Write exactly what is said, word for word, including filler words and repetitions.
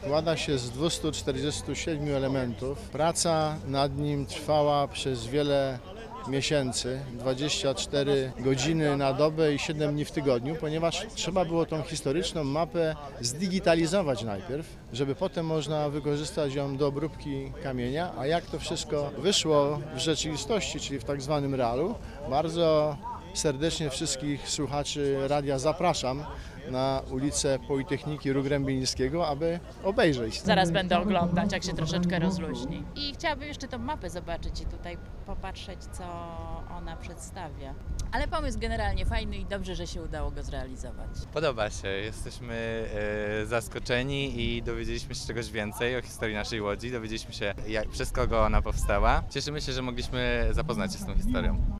składa się z dwustu czterdziestu siedmiu elementów. Praca nad nim trwała przez wiele miesięcy, dwadzieścia cztery godziny na dobę i siedem dni w tygodniu, ponieważ trzeba było tą historyczną mapę zdigitalizować najpierw, żeby potem można wykorzystać ją do obróbki kamienia, a jak to wszystko wyszło w rzeczywistości, czyli w tak zwanym realu, bardzo serdecznie wszystkich słuchaczy radia zapraszam na ulicę Politechniki Róg Rębińskiego, aby obejrzeć. Zaraz będę oglądać, jak się troszeczkę rozluźni. I chciałabym jeszcze tą mapę zobaczyć i tutaj popatrzeć, co ona przedstawia. Ale pomysł generalnie fajny i dobrze, że się udało go zrealizować. Podoba się, jesteśmy e, zaskoczeni i dowiedzieliśmy się czegoś więcej o historii naszej łodzi, dowiedzieliśmy się jak, przez kogo ona powstała. Cieszymy się, że mogliśmy zapoznać się z tą historią.